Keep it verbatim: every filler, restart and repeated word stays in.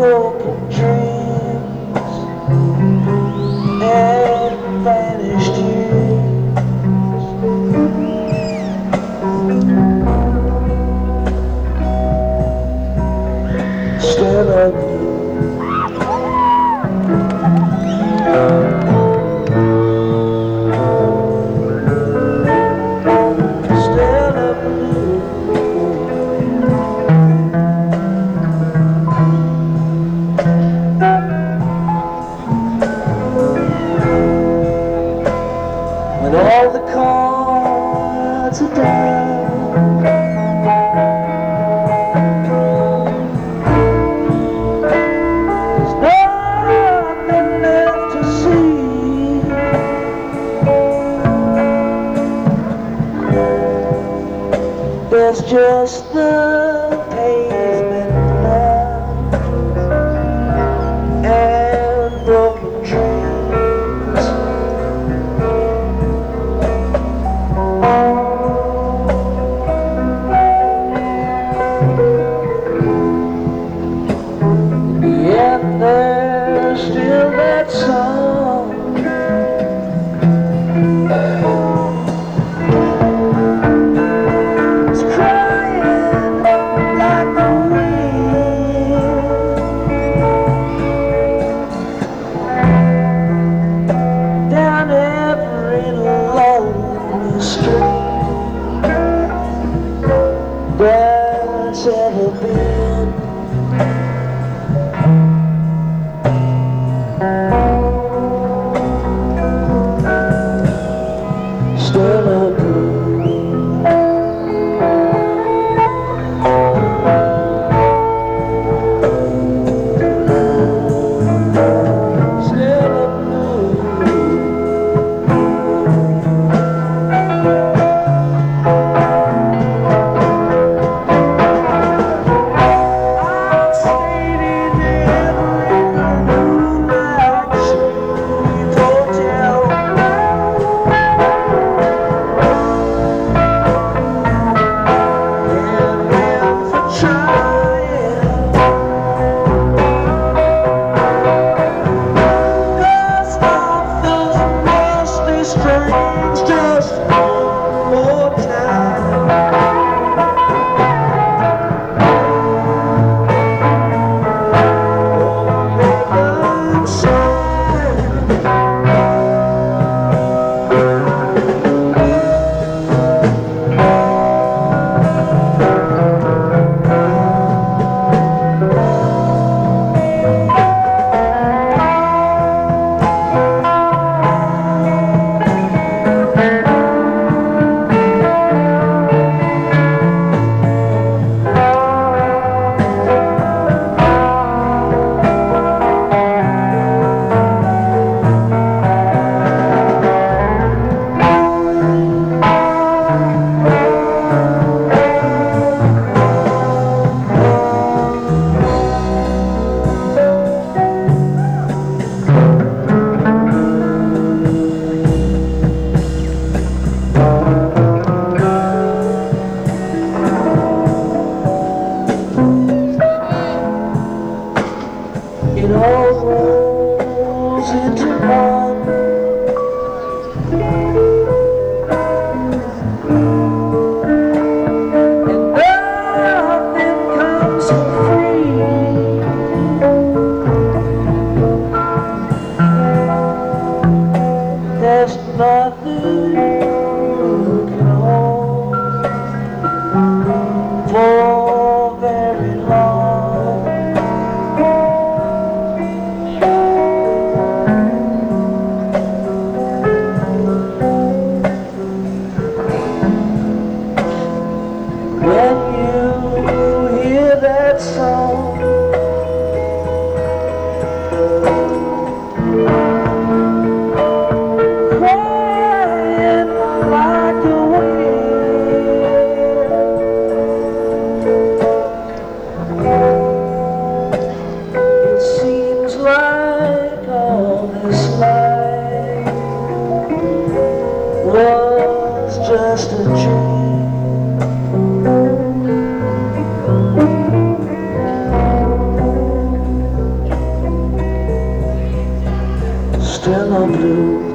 broken dreams and vanished years. Still love you. When all the cards are down, there's nothing left to see. There's just the pavement now and broken dreams. Yet there's still that song it's crying like the wind down every lonely street that's ever been. Still love you. Still love you. I'm skating every moonlight cheap hotel. Strange, just one more time. Oh, I'm sad. It all rolls into one, and nothing comes for free. There's nothing you can hold for very long. When you hear that song, crying like the wind, it seems like all this life was just a dream. still no blue.